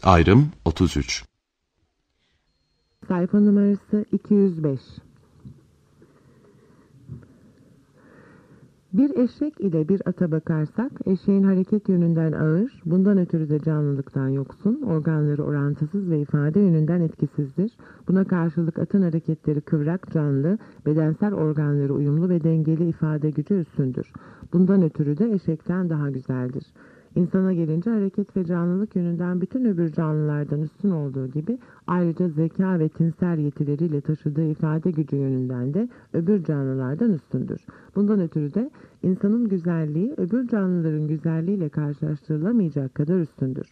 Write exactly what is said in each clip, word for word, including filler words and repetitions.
Ayrım otuz üç. Sayfa numarası iki yüz beş. Bir eşek ile bir ata bakarsak, eşeğin hareket yönünden ağır, bundan ötürü de canlılıktan yoksun, organları orantısız ve ifade yönünden etkisizdir. Buna karşılık atın hareketleri kıvrak, canlı, bedensel organları uyumlu ve dengeli, ifade gücü üstündür. Bundan ötürü de eşekten daha güzeldir. İnsana gelince hareket ve canlılık yönünden bütün öbür canlılardan üstün olduğu gibi ayrıca zeka ve tinsel yetileriyle taşıdığı ifade gücü yönünden de öbür canlılardan üstündür. Bundan ötürü de insanın güzelliği öbür canlıların güzelliğiyle karşılaştırılamayacak kadar üstündür.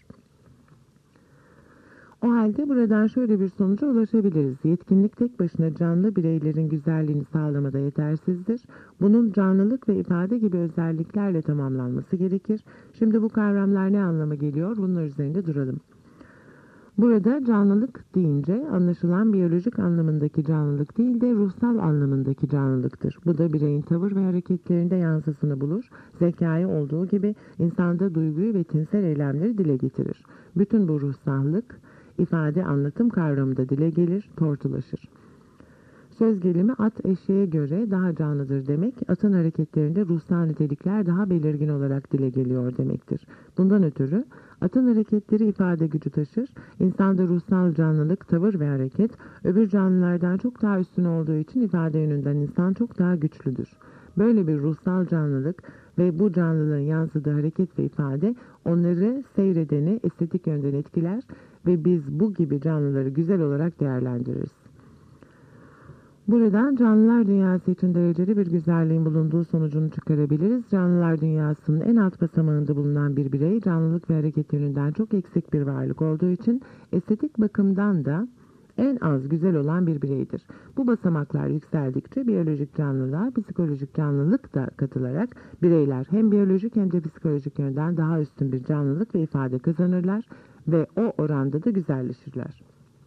O halde buradan şöyle bir sonuca ulaşabiliriz. Yetkinlik tek başına canlı bireylerin güzelliğini sağlamada yetersizdir. Bunun canlılık ve ifade gibi özelliklerle tamamlanması gerekir. Şimdi bu kavramlar ne anlama geliyor? Bunlar üzerinde duralım. Burada canlılık deyince anlaşılan biyolojik anlamındaki canlılık değil de ruhsal anlamındaki canlılıktır. Bu da bireyin tavır ve hareketlerinde yansısını bulur. Zekayı olduğu gibi insanda duyguyu ve tinsel eylemleri dile getirir. Bütün bu ruhsallık, ifade, anlatım kavramı da dile gelir, tortulaşır. Söz gelimi at eşeğe göre daha canlıdır demek, atın hareketlerinde ruhsal nitelikler daha belirgin olarak dile geliyor demektir. Bundan ötürü atın hareketleri ifade gücü taşır, insanda ruhsal canlılık, tavır ve hareket öbür canlılardan çok daha üstün olduğu için ifade yönünden insan çok daha güçlüdür. Böyle bir ruhsal canlılık ve bu canlılığın yansıdığı hareket ve ifade onları seyredeni estetik yönden etkiler ve biz bu gibi canlıları güzel olarak değerlendiririz. Buradan canlılar dünyası için dereceli bir güzelliğin bulunduğu sonucunu çıkarabiliriz. Canlılar dünyasının en alt basamağında bulunan bir birey, canlılık ve hareket yönünden çok eksik bir varlık olduğu için estetik bakımdan da en az güzel olan bir bireydir. Bu basamaklar yükseldikçe biyolojik canlılığa psikolojik canlılık da katılarak bireyler hem biyolojik hem de psikolojik yönden daha üstün bir canlılık ve ifade kazanırlar ve o oranda da güzelleşirler.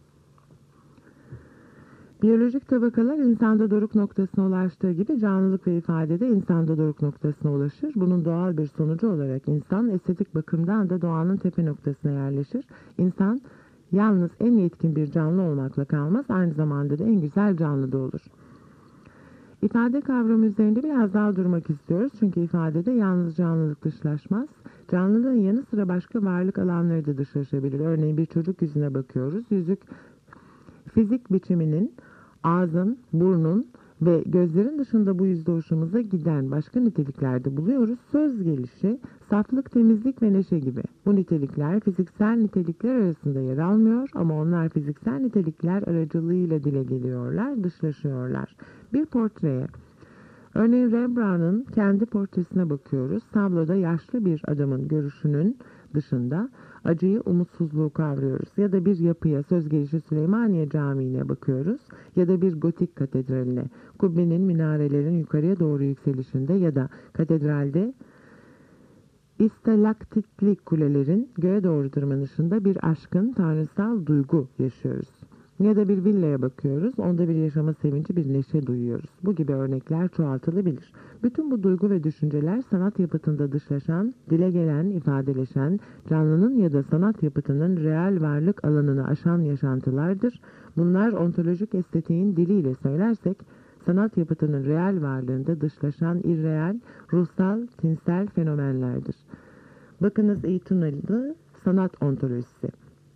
Biyolojik tabakalar insanda doruk noktasına ulaştığı gibi canlılık ve ifadede insanda doruk noktasına ulaşır. Bunun doğal bir sonucu olarak insan estetik bakımdan da doğanın tepe noktasına yerleşir. İnsan yalnız en yetkin bir canlı olmakla kalmaz, aynı zamanda da en güzel canlı da olur. İfade kavramı üzerinde biraz daha durmak istiyoruz. Çünkü ifadede yalnız canlılık dışlaşmaz. Canlılığın yanı sıra başka varlık alanları da dışlaşabilir. Örneğin bir çocuk yüzüne bakıyoruz. Yüzük fizik biçiminin, ağzın, burnun ve gözlerin dışında bu yüzde hoşumuza giden başka niteliklerde buluyoruz. Söz gelişi, saflık, temizlik ve neşe gibi. Bu nitelikler fiziksel nitelikler arasında yer almıyor ama onlar fiziksel nitelikler aracılığıyla dile geliyorlar, dışlaşıyorlar. Bir portreye, örneğin Rembrandt'ın kendi portresine bakıyoruz. Tabloda yaşlı bir adamın görüşünün dışında acıyı, umutsuzluğu kavruyoruz. Ya da bir yapıya, söz gelişi Süleymaniye Camii'ne bakıyoruz. Ya da bir gotik katedraline, kubbenin, minarelerin yukarıya doğru yükselişinde ya da katedralde istalaktitli kulelerin göğe doğru tırmanışında bir aşkın, tanrısal duygu yaşıyoruz. Ya da bir villaya bakıyoruz, onda bir yaşama sevinci, bir neşe duyuyoruz. Bu gibi örnekler çoğaltılabilir. Bütün bu duygu ve düşünceler sanat yapıtında dışlaşan, dile gelen, ifadeleşen, canlının ya da sanat yapıtının real varlık alanını aşan yaşantılardır. Bunlar ontolojik estetiğin diliyle söylersek, sanat yapıtının real varlığında dışlaşan irreal, ruhsal, tinsel fenomenlerdir. Bakınız İtuna'lı sanat ontolojisi.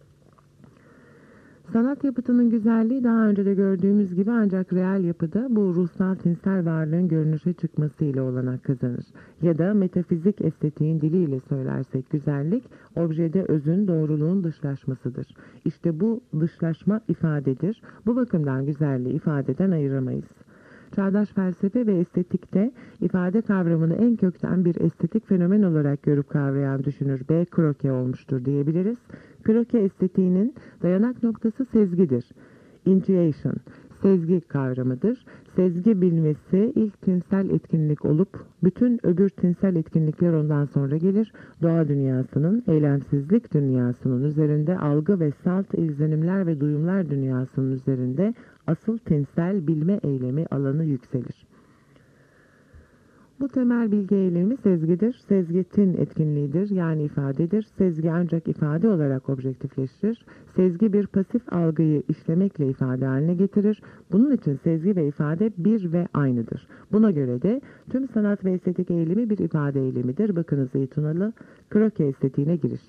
Sanat yapıtının güzelliği daha önce de gördüğümüz gibi ancak real yapıda bu ruhsal tinsel varlığın görünüşe çıkmasıyla olanak kazanır. Ya da metafizik estetiğin diliyle söylersek güzellik, objede özün, doğruluğun dışlaşmasıdır. İşte bu dışlaşma ifadedir. Bu bakımdan güzelliği ifadeden ayıramayız. Çağdaş felsefe ve estetikte ifade kavramını en kökten bir estetik fenomen olarak görüp kavrayan düşünür B. Croce olmuştur diyebiliriz. Croce estetiğinin dayanak noktası sezgidir. Intuition, sezgi kavramıdır. Sezgi bilmesi ilk tinsel etkinlik olup bütün öbür tinsel etkinlikler ondan sonra gelir. Doğa dünyasının, eylemsizlik dünyasının üzerinde algı ve salt izlenimler ve duyumlar dünyasının üzerinde asıl tinsel bilme eylemi alanı yükselir. Bu temel bilgi eylemi sezgidir. Sezgi tin etkinliğidir, yani ifadedir. Sezgi ancak ifade olarak objektifleşir. Sezgi bir pasif algıyı işlemekle ifade haline getirir. Bunun için sezgi ve ifade bir ve aynıdır. Buna göre de tüm sanat ve estetik eylemi bir ifade eylemidir. Bakınız iyi Tunalı, kroke estetiğine giriş.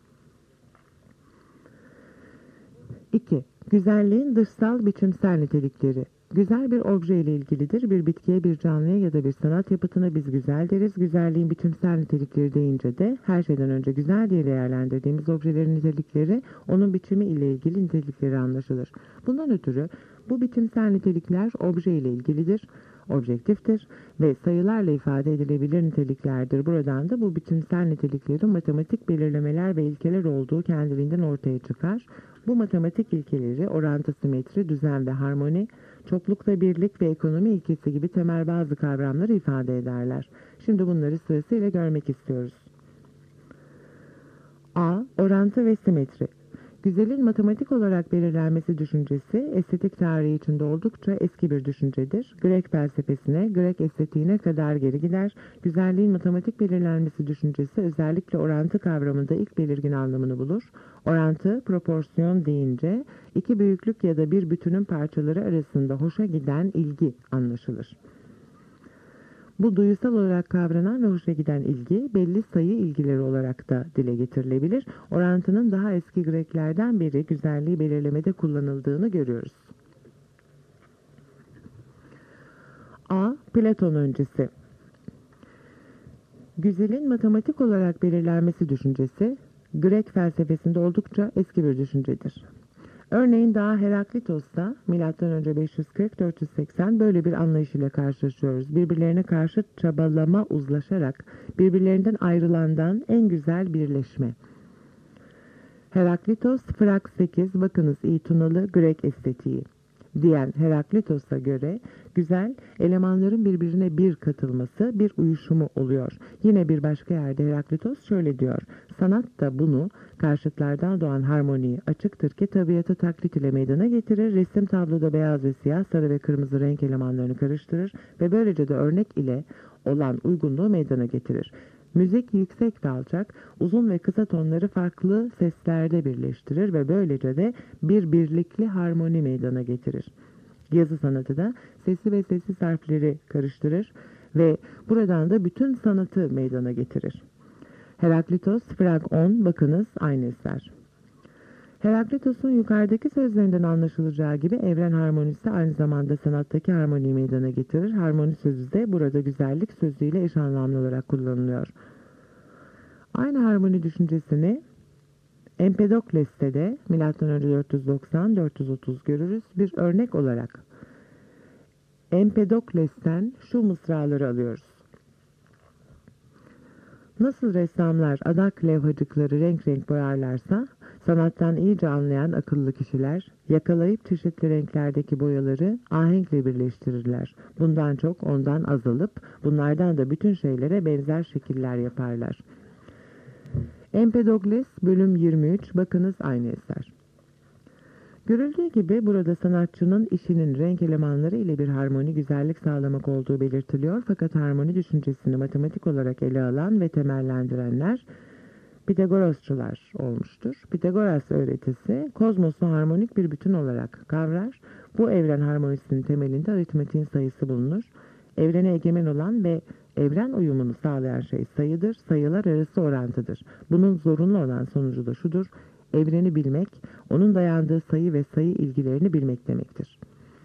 iki. Güzelliğin dışsal biçimsel nitelikleri. Güzel bir obje ile ilgilidir. Bir bitkiye, bir canlıya ya da bir sanat yapıtına biz güzel deriz. Güzelliğin biçimsel nitelikleri deyince de her şeyden önce güzel diye değerlendirdiğimiz objelerin nitelikleri, onun biçimi ile ilgili nitelikleri anlaşılır. Bundan ötürü bu biçimsel nitelikler obje ile ilgilidir, objektiftir ve sayılarla ifade edilebilir niteliklerdir. Buradan da bu biçimsel niteliklerin matematik belirlemeler ve ilkeler olduğu kendiliğinden ortaya çıkar. Bu matematik ilkeleri orantı, simetri, düzen ve harmoni, çoklukla birlik ve ekonomi ilkesi gibi temel bazı kavramları ifade ederler. Şimdi bunları sırasıyla görmek istiyoruz. A. Orantı ve simetri. Güzelin matematik olarak belirlenmesi düşüncesi, estetik tarihi içinde oldukça eski bir düşüncedir. Grek felsefesine, Grek estetiğine kadar geri gider. Güzelliğin matematik belirlenmesi düşüncesi özellikle orantı kavramında ilk belirgin anlamını bulur. Orantı, proporsiyon deyince iki büyüklük ya da bir bütünün parçaları arasında hoşa giden ilgi anlaşılır. Bu duyusal olarak kavranan ve hoşa giden ilgi belli sayı ilgileri olarak da dile getirilebilir. Orantının daha eski Greklerden beri güzelliği belirlemede kullanıldığını görüyoruz. A. Platon öncesi. Güzelin matematik olarak belirlenmesi düşüncesi, Grek felsefesinde oldukça eski bir düşüncedir. Örneğin daha Heraklitos'ta milattan önce beş yüz kırk dört yüz seksen böyle bir anlayış ile karşılaşıyoruz. Birbirlerine karşı çabalama uzlaşarak birbirlerinden ayrılandan en güzel birleşme. Heraklitos, Frak sekiz, bakınız iyi Tunalı, Grek estetiği diyen Heraklitos'a göre güzel, elemanların birbirine bir katılması, bir uyuşumu oluyor. Yine bir başka yerde Heraklitos şöyle diyor: sanat da bunu, karşıtlardan doğan harmoniyi açıktır ki tabiatı taklit ile meydana getirir. Resim tabloda beyaz ve siyah, sarı ve kırmızı renk elemanlarını karıştırır ve böylece de örnek ile olan uygunluğu meydana getirir. Müzik yüksek ve alçak, uzun ve kısa tonları farklı seslerde birleştirir ve böylece de bir birlikli harmoni meydana getirir. Yazı sanatı da sesi ve sessiz harfleri karıştırır ve buradan da bütün sanatı meydana getirir. Heraklitos, Frak on, bakınız aynı eser. Heraklitos'un yukarıdaki sözlerinden anlaşılacağı gibi evren harmonisi aynı zamanda sanattaki harmoniyi meydana getirir. Harmoni sözü de burada güzellik sözüyle eş anlamlı olarak kullanılıyor. Aynı harmoni düşüncesini Empedokles'te de milattan önce dört yüz doksan dört yüz otuz görürüz. Bir örnek olarak Empedokles'ten şu mısraları alıyoruz. Nasıl ressamlar adak levhacıkları renk renk boyarlarsa, sanattan iyice anlayan akıllı kişiler yakalayıp çeşitli renklerdeki boyaları ahenkle birleştirirler. Bundan çok ondan az alıp bunlardan da bütün şeylere benzer şekiller yaparlar. Empedokles bölüm yirmi üç, bakınız aynı eser. Görüldüğü gibi burada sanatçının işinin renk elemanları ile bir harmoni, güzellik sağlamak olduğu belirtiliyor. Fakat harmoni düşüncesini matematik olarak ele alan ve temellendirenler Pitagorasçılar olmuştur. Pitagoras öğretisi kozmosu harmonik bir bütün olarak kavrar. Bu evren harmonisinin temelinde aritmetiğin sayısı bulunur. Evrene egemen olan ve evren uyumunu sağlayan şey sayıdır. Sayılar arası orantıdır. Bunun zorunlu olan sonucu da şudur: evreni bilmek, onun dayandığı sayı ve sayı ilgilerini bilmek demektir.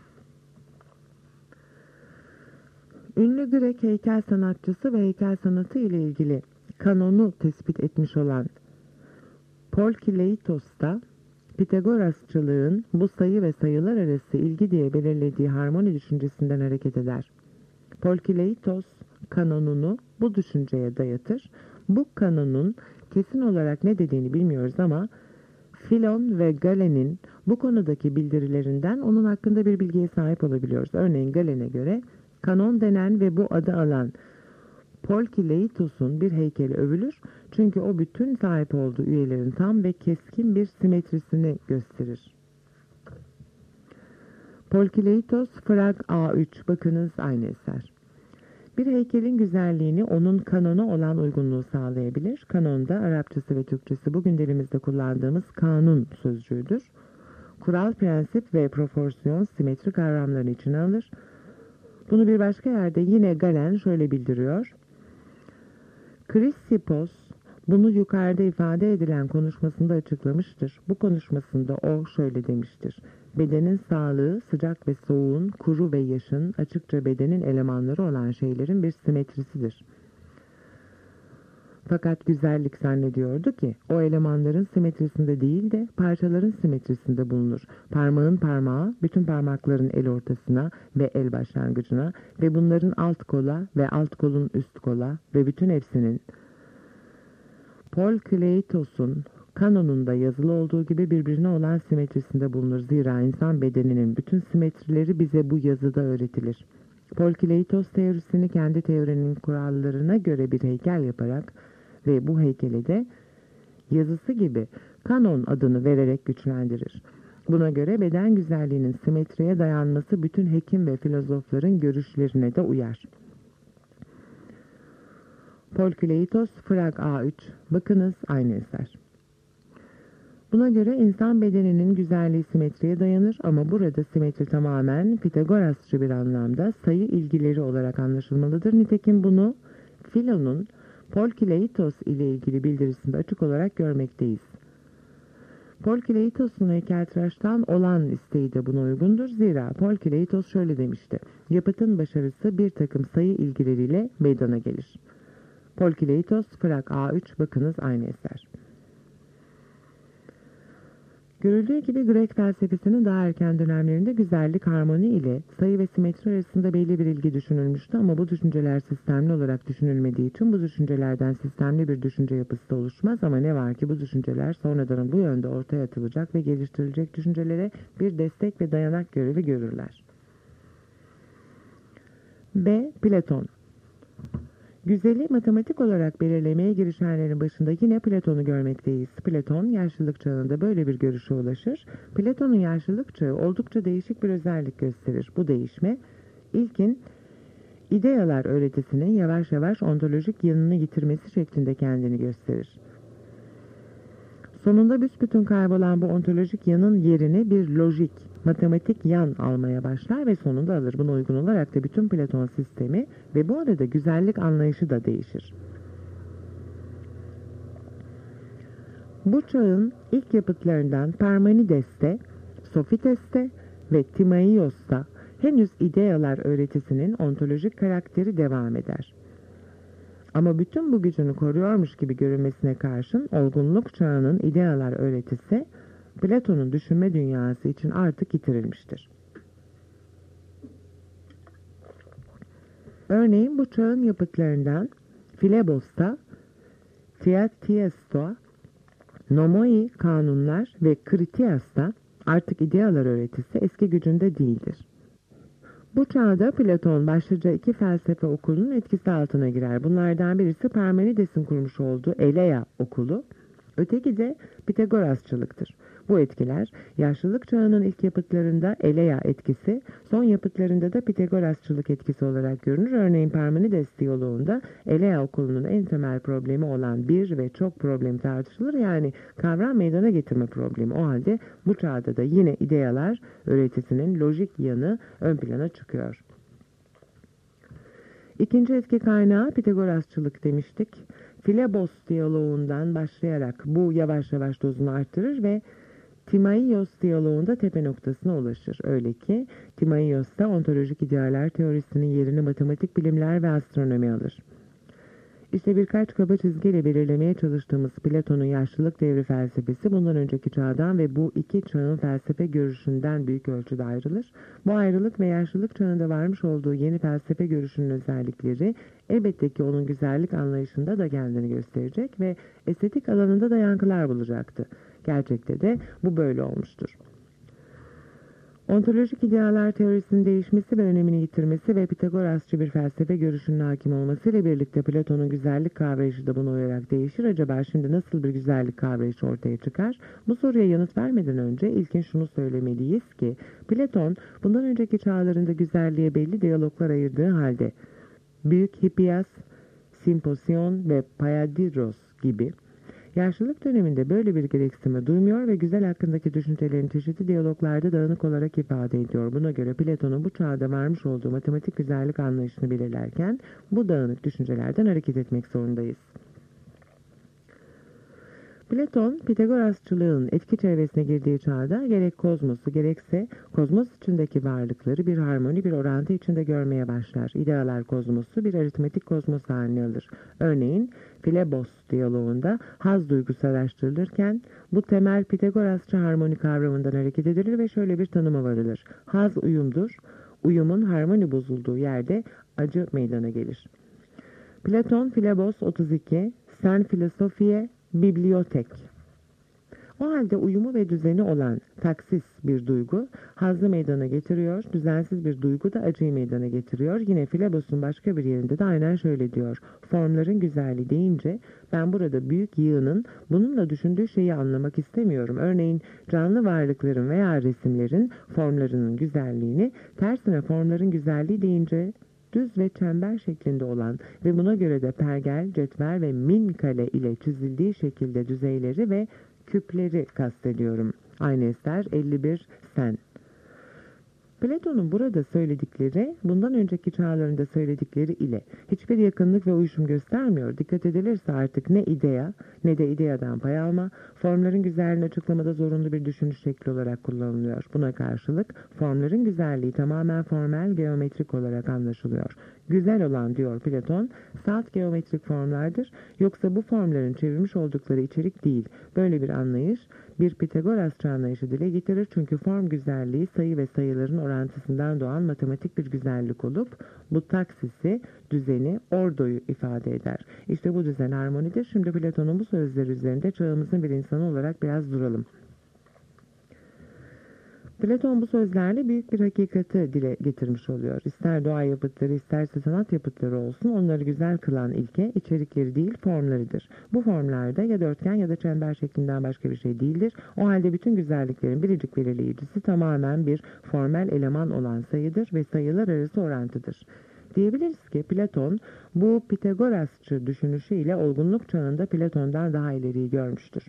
Ünlü Grek heykel sanatçısı ve heykel sanatı ile ilgili kanonu tespit etmiş olan Polkileitos da Pitagorasçılığın bu sayı ve sayılar arası ilgi diye belirlediği harmoni düşüncesinden hareket eder. Polkileitos kanonunu bu düşünceye dayatır. Bu kanonun kesin olarak ne dediğini bilmiyoruz ama Filon ve Galen'in bu konudaki bildirilerinden onun hakkında bir bilgiye sahip olabiliyoruz. Örneğin Galen'e göre kanon denen ve bu adı alan Polkileitos'un bir heykeli övülür. Çünkü o bütün sahip olduğu üyelerin tam ve keskin bir simetrisini gösterir. Polkileitos, Frag A üç, bakınız aynı eser. Bir heykelin güzelliğini onun kanona olan uygunluğu sağlayabilir. Kanon da Arapçası ve Türkçesi bugün dilimizde kullandığımız kanun sözcüğüdür. Kural, prensip ve proporsiyon simetri kavramlarını içine alır. Bunu bir başka yerde yine Galen şöyle bildiriyor. Chrysippos bunu yukarıda ifade edilen konuşmasında açıklamıştır. Bu konuşmasında o şöyle demiştir. Bedenin sağlığı, sıcak ve soğuğun, kuru ve yaşın, açıkça bedenin elemanları olan şeylerin bir simetrisidir. Fakat güzellik zannediyordu ki o elemanların simetrisinde değil de parçaların simetrisinde bulunur. Parmağın parmağı, bütün parmakların el ortasına ve el başlangıcına ve bunların alt kola ve alt kolun üst kola ve bütün hepsinin Polkleitos'un kanonunda yazılı olduğu gibi birbirine olan simetrisinde bulunur. Zira insan bedeninin bütün simetrileri bize bu yazıda öğretilir. Polkleitos teorisini kendi teorinin kurallarına göre bir heykel yaparak ve bu heykeli de yazısı gibi kanon adını vererek güçlendirir. Buna göre beden güzelliğinin simetriye dayanması bütün hekim ve filozofların görüşlerine de uyar. Polkleitos, Frag A üç. Bakınız aynı eser. Buna göre insan bedeninin güzelliği simetriye dayanır ama burada simetri tamamen Pitagorasçı bir anlamda sayı ilgileri olarak anlaşılmalıdır. Nitekim bunu Filon'un Polkleitos ile ilgili bildirisinde açık olarak görmekteyiz. Polkleitos'un heykeltıraştan olan isteği de buna uygundur. Zira Polkleitos şöyle demişti. Yapıtın başarısı bir takım sayı ilgileriyle meydana gelir. Polkleitos, Frag A üç, bakınız aynı eser. Görüldüğü gibi Grek felsefesinin daha erken dönemlerinde güzellik, harmoni ile sayı ve simetri arasında belli bir ilgi düşünülmüştü ama bu düşünceler sistemli olarak düşünülmediği için bu düşüncelerden sistemli bir düşünce yapısı da oluşmaz ama ne var ki bu düşünceler sonradan bu yönde ortaya atılacak ve geliştirilecek düşüncelere bir destek ve dayanak görevi görürler. B. Platon. Güzeli matematik olarak belirlemeye girişenlerin başında yine Platon'u görmekteyiz. Platon, yaşlılık çağında böyle bir görüşe ulaşır. Platon'un yaşlılık çağı oldukça değişik bir özellik gösterir. Bu değişme, ilkin ideyalar öğretisinin yavaş yavaş ontolojik yanını yitirmesi şeklinde kendini gösterir. Sonunda büsbütün kaybolan bu ontolojik yanın yerini bir lojik, matematik yan almaya başlar ve sonunda alır. Buna uygun olarak da bütün Platon sistemi ve bu arada güzellik anlayışı da değişir. Bu çağın ilk yapıtlarından Parmenides'te, Sofites'te ve Timaios'ta henüz ideyalar öğretisinin ontolojik karakteri devam eder. Ama bütün bu gücünü koruyormuş gibi görünmesine karşın olgunluk çağının idealar öğretisi Platon'un düşünme dünyası için artık yitirilmiştir. Örneğin bu çağın yapıtlarından Filebos'ta, Theaties'ta, Nomoi kanunlar ve Kritias'ta artık idealar öğretisi eski gücünde değildir. Bu çağda Platon başlıca iki felsefe okulunun etkisi altına girer. Bunlardan birisi Parmenides'in kurmuş olduğu Eleia okulu, öteki de Pitagorasçılıktır. Bu etkiler yaşlılık çağının ilk yapıtlarında Eleia etkisi, son yapıtlarında da Pitagorasçılık etkisi olarak görünür. Örneğin Parmenides diyaloğunda Eleia okulunun en temel problemi olan bir ve çok problemi tartışılır. Yani kavram meydana getirme problemi. O halde bu çağda da yine ideyalar öğretisinin lojik yanı ön plana çıkıyor. İkinci etki kaynağı Pitagorasçılık demiştik. Filebos diyaloğundan başlayarak bu yavaş yavaş dozunu arttırır ve Timaios diyaloğunda tepe noktasına ulaşır. Öyle ki Timaios'ta ontolojik idealler teorisinin yerini matematik bilimler ve astronomi alır. İşte birkaç kaba çizgiyle belirlemeye çalıştığımız Platon'un yaşlılık devri felsefesi bundan önceki çağdan ve bu iki çağın felsefe görüşünden büyük ölçüde ayrılır. Bu ayrılık ve yaşlılık çağında varmış olduğu yeni felsefe görüşünün özellikleri elbette ki onun güzellik anlayışında da kendini gösterecek ve estetik alanında da yankılar bulacaktı. Gerçekte de bu böyle olmuştur. Ontolojik idealar teorisinin değişmesi ve önemini yitirmesi ve Pitagorasçı bir felsefe görüşünün hakim olmasıyla birlikte Platon'un güzellik kavrayışı da buna uyarak değişir. Acaba şimdi nasıl bir güzellik kavrayışı ortaya çıkar? Bu soruya yanıt vermeden önce ilkin şunu söylemeliyiz ki Platon bundan önceki çağlarında güzelliğe belli diyaloglar ayırdığı halde Büyük Hippias, Simposyon ve Payadiros gibi. Yaşlılık döneminde böyle bir gereksinme duymuyor ve güzel hakkındaki düşüncelerini çeşitli diyaloglarda dağınık olarak ifade ediyor. Buna göre Platon'un bu çağda vermiş olduğu matematik güzellik anlayışını belirlerken bu dağınık düşüncelerden hareket etmek zorundayız. Platon, Pitagorasçılığın etki çevresine girdiği çağda gerek kozmosu gerekse kozmos içindeki varlıkları bir harmoni, bir orantı içinde görmeye başlar. İdealar kozmosu bir aritmetik kozmos haline alır. Örneğin Filebos diyaloğunda haz duygusu araştırılırken bu temel Pitagorasçı harmoni kavramından hareket edilir ve şöyle bir tanıma varılır. Haz uyumdur. Uyumun harmoni bozulduğu yerde acı meydana gelir. Platon, Filebos otuz iki, Sen Filosofiye, Bibliotek. O halde uyumu ve düzeni olan taksis bir duygu hazzı meydana getiriyor, düzensiz bir duygu da acıyı meydana getiriyor. Yine Filebos'un başka bir yerinde de aynen şöyle diyor. Formların güzelliği deyince ben burada büyük yığının bununla düşündüğü şeyi anlamak istemiyorum. Örneğin canlı varlıkların veya resimlerin formlarının güzelliğini, tersine formların güzelliği deyince düz ve çember şeklinde olan ve buna göre de pergel, cetvel ve min kale ile çizildiği şekilde düzeyleri ve küpleri kastediyorum. Aynı eser elli bir Sen. Platon'un burada söyledikleri, bundan önceki çağlarında söyledikleri ile hiçbir yakınlık ve uyuşum göstermiyor. Dikkat edilirse artık ne idea ne de ideadan pay alma, formların güzelliğini açıklamada zorunlu bir düşünüş şekli olarak kullanılıyor. Buna karşılık formların güzelliği tamamen formel, geometrik olarak anlaşılıyor. Güzel olan, diyor Platon, salt geometrik formlardır, yoksa bu formların çevirmiş oldukları içerik değil. Böyle bir anlayış, bir Pitagorasçı anlayışı dile getirir çünkü form güzelliği sayı ve sayıların orantısından doğan matematik bir güzellik olup bu taksisi, düzeni, ordoyu ifade eder. İşte bu düzen harmonidir. Şimdi Platon'un bu sözleri üzerinde çağımızın bir insanı olarak biraz duralım. Platon bu sözlerle büyük bir hakikati dile getirmiş oluyor. İster doğa yapıtları isterse sanat yapıtları olsun, onları güzel kılan ilke içerikleri değil formlarıdır. Bu formlarda ya dörtgen ya da çember şeklinden başka bir şey değildir. O halde bütün güzelliklerin biricik belirleyicisi tamamen bir formel eleman olan sayıdır ve sayılar arası orantıdır. Diyebiliriz ki Platon bu Pitagorasçı düşünüşüyle olgunluk çağında Platon'dan daha ileriyi görmüştür.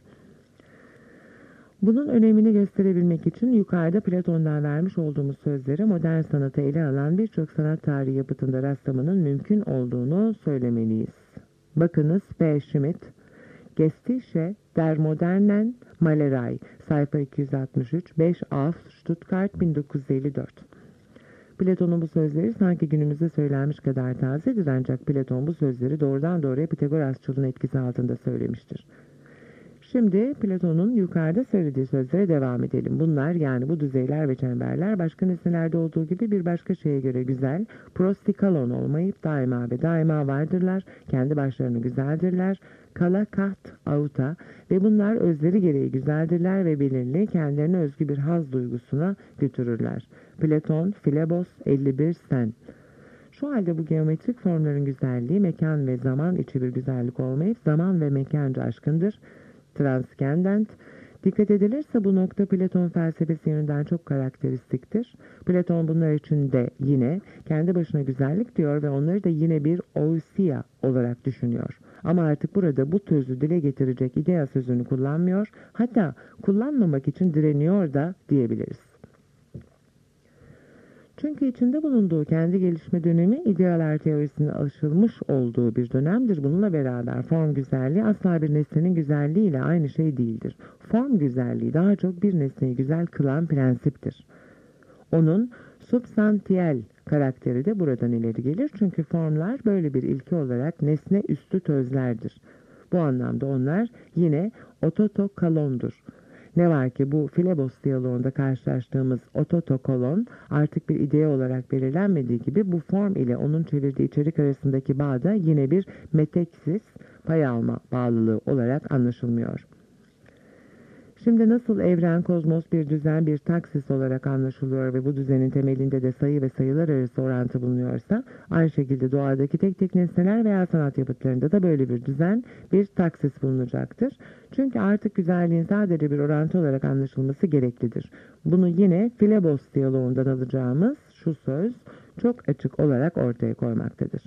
Bunun önemini gösterebilmek için yukarıda Platon'dan vermiş olduğumuz sözleri modern sanatı ele alan birçok sanat tarihi yapıtında rastlamanın mümkün olduğunu söylemeliyiz. Bakınız P. Schmidt, Gestische der modernen Malerei, sayfa iki yüz altmış üç, beş Auf, Stuttgart bin dokuz yüz elli dört. Platon'un bu sözleri sanki günümüzde söylenmiş kadar tazedir, ancak Platon bu sözleri doğrudan doğruya Pitagorasçılığın etkisi altında söylemiştir. Şimdi Platon'un yukarıda söylediği sözlere devam edelim. Bunlar, yani bu düzeyler ve çemberler, başka nesnelerde olduğu gibi bir başka şeye göre güzel, prostikalon olmayıp daima ve daima vardırlar, kendi başlarına güzeldirler, kala kat auta ve bunlar özleri gereği güzeldirler ve belirli, kendilerine özgü bir haz duygusuna götürürler. Platon, Filebos, elli bir Sen. Şu halde bu geometrik formların güzelliği mekan ve zaman içi bir güzellik olmayıp zaman ve mekanca aşkındır. Transkendent. Dikkat edilirse bu nokta Platon felsefesi yönünden çok karakteristiktir. Platon bunlar için de yine kendi başına güzellik diyor ve onları da yine bir ousia olarak düşünüyor. Ama artık burada bu sözü dile getirecek idea sözünü kullanmıyor, hatta kullanmamak için direniyor da diyebiliriz. Çünkü içinde bulunduğu kendi gelişme dönemi idealar teorisine alışılmış olduğu bir dönemdir. Bununla beraber form güzelliği asla bir nesnenin güzelliğiyle aynı şey değildir. Form güzelliği daha çok bir nesneyi güzel kılan prensiptir. Onun substantiel karakteri de buradan ileri gelir. Çünkü formlar böyle bir ilke olarak nesne üstü tözlerdir. Bu anlamda onlar yine ototokalondur. Ne var ki bu Filebos diyaloğunda karşılaştığımız ototokolon artık bir idea olarak belirlenmediği gibi bu form ile onun çevirdiği içerik arasındaki bağ da yine bir meteksis, pay alma bağlılığı olarak anlaşılmıyor. Şimdi nasıl evren, kozmos bir düzen, bir taksis olarak anlaşılıyor ve bu düzenin temelinde de sayı ve sayılar arası orantı bulunuyorsa, aynı şekilde doğadaki tek tek nesneler veya sanat yapıtlarında da böyle bir düzen, bir taksis bulunacaktır. Çünkü artık güzelliğin sadece bir orantı olarak anlaşılması gereklidir. Bunu yine Filebos diyaloğundan alacağımız şu söz çok açık olarak ortaya koymaktadır.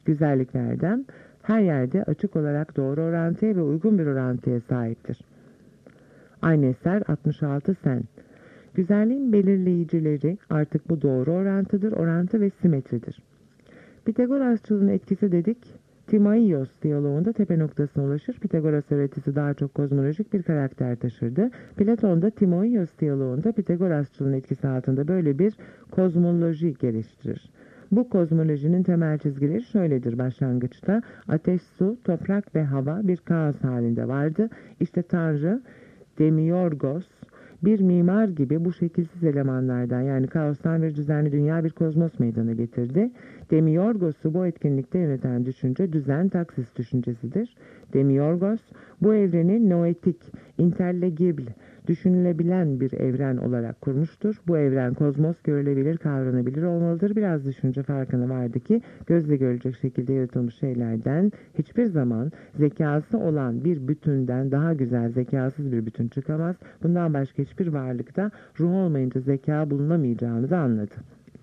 Güzellik ve erdem her yerde açık olarak doğru orantıya ve uygun bir orantıya sahiptir. Aynı eser altmış altı sen. Güzelliğin belirleyicileri artık bu doğru orantıdır, orantı ve simetridir. Pitagorasçılığın etkisi dedik, Timaios diyaloğunda tepe noktasına ulaşır. Pitagoras öğretisi daha çok kozmolojik bir karakter taşırdı. Platon da Timaios diyaloğunda Pitagorasçılığın etkisi altında böyle bir kozmoloji geliştirir. Bu kozmolojinin temel çizgileri şöyledir başlangıçta. Ateş, su, toprak ve hava bir kaos halinde vardı. İşte Tanrı, Demiurgos, bir mimar gibi bu şekilsiz elemanlardan yani kaostan bir düzenli dünya bir kozmos meydana getirdi. Demiurgos'u bu etkinlikte yöneten düşünce düzen taksis düşüncesidir. Demiurgos bu evreni noetik, intelligible, düşünülebilen bir evren olarak kurmuştur. Bu evren kozmos görülebilir, kavranabilir olmalıdır. Biraz düşünce farkına vardı ki gözle görülecek şekilde yaratılmış şeylerden hiçbir zaman zekası olan bir bütünden daha güzel zekasız bir bütün çıkamaz. Bundan başka hiçbir varlıkta ruh olmayınca zeka bulunamayacağını da anladı.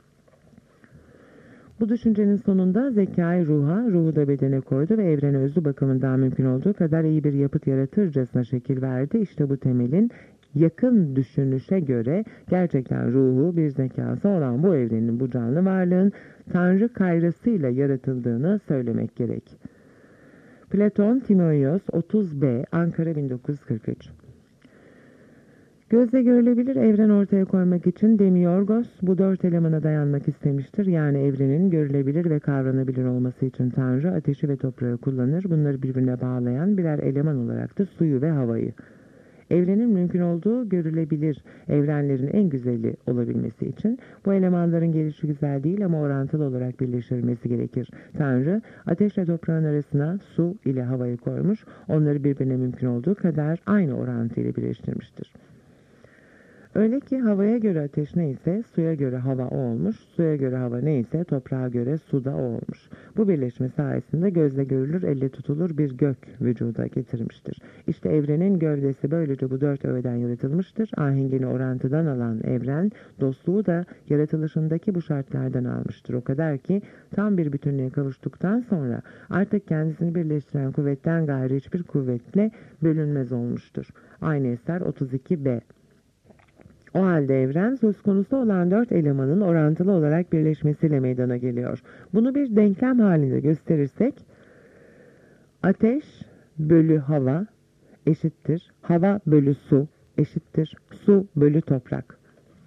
Bu düşüncenin sonunda zekayı ruha, ruhu da bedene koydu ve evrene özlü bakımından mümkün olduğu kadar iyi bir yapıt yaratırcasına şekil verdi. İşte bu temelin yakın düşünüşe göre gerçekten ruhu bir zekası olan bu evrenin, bu canlı varlığın Tanrı kayrasıyla yaratıldığını söylemek gerek. Platon, Timaios, otuz B, Ankara bin dokuz yüz kırk üç. Gözle görülebilir evren ortaya koymak için Demiurgos bu dört elemana dayanmak istemiştir. Yani evrenin görülebilir ve kavranabilir olması için Tanrı ateşi ve toprağı kullanır. Bunları birbirine bağlayan birer eleman olarak da suyu ve havayı. Evrenin mümkün olduğu görülebilir evrenlerin en güzeli olabilmesi için bu elemanların gelişi güzel değil ama orantılı olarak birleştirilmesi gerekir. Tanrı ateşle toprağın arasına su ile havayı koymuş, onları birbirine mümkün olduğu kadar aynı orantıyla birleştirmiştir. Öyle ki havaya göre ateş neyse suya göre hava o olmuş, suya göre hava neyse toprağa göre su da o olmuş. Bu birleşme sayesinde gözle görülür, elle tutulur bir gök vücuda getirmiştir. İşte evrenin gövdesi böylece bu dört öğeden yaratılmıştır. Ahengini orantıdan alan evren dostluğu da yaratılışındaki bu şartlardan almıştır. O kadar ki tam bir bütünlüğe kavuştuktan sonra artık kendisini birleştiren kuvvetten gayrı hiçbir kuvvetle bölünmez olmuştur. Aynı eser otuz iki B. O halde evren söz konusu olan dört elemanın orantılı olarak birleşmesiyle meydana geliyor. Bunu bir denklem halinde gösterirsek ateş bölü hava eşittir hava bölü su eşittir su bölü toprak.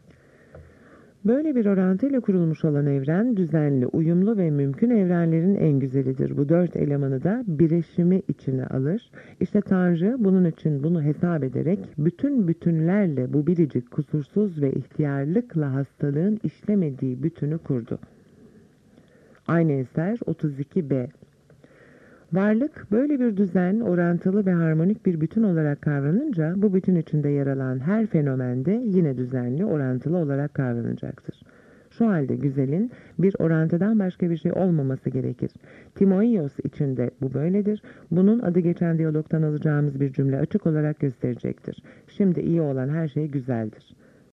Böyle bir orantıyla kurulmuş olan evren düzenli, uyumlu ve mümkün evrenlerin en güzelidir. Bu dört elemanı da birleşimi içine alır. İşte Tanrı bunun için bunu hesap ederek bütün bütünlerle bu biricik, kusursuz ve ihtiyarlıkla hastalığın işlemediği bütünü kurdu. Aynı eser otuz iki B. Varlık böyle bir düzen, orantılı ve harmonik bir bütün olarak kavranınca bu bütün içinde yer alan her fenomende yine düzenli, orantılı olarak kavranacaktır. Şu halde güzelin bir orantıdan başka bir şey olmaması gerekir. Timaios için de bu böyledir. Bunun adı geçen diyalogtan alacağımız bir cümle açık olarak gösterecektir. Şimdi iyi olan her şey güzeldir.